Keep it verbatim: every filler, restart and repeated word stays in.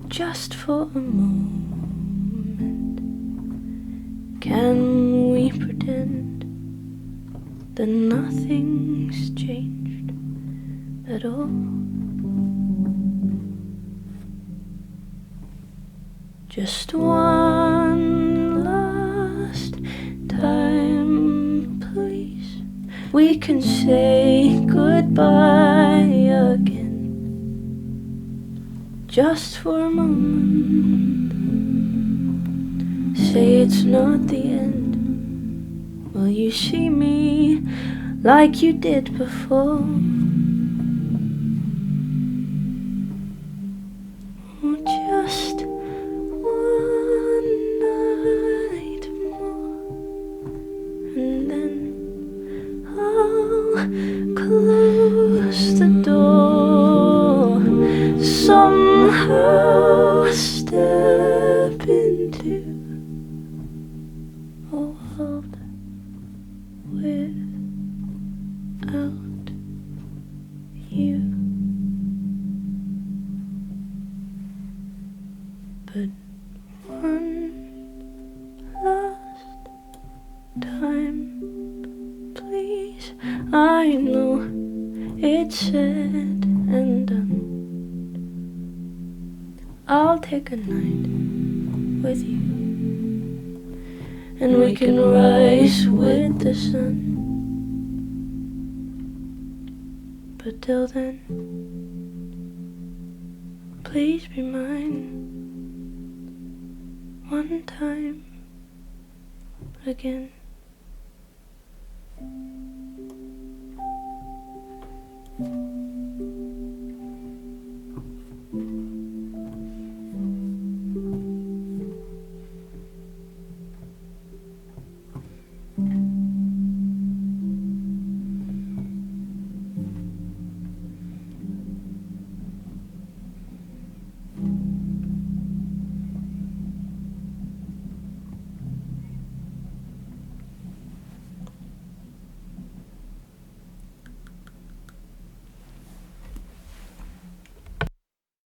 just for a moment. Can we pretend that nothing's changed at all? Just one last time, please. We can say goodbye again, just for a moment. Say it's not the end. Will you see me like you did before? Oh, just one night more, and then I'll close the door. Somehow step into a world without you. But one last time, please. I know it's said and done. I'll take a night with you, and we can rise with the sun. But till then, please be mine one time again. Thank you.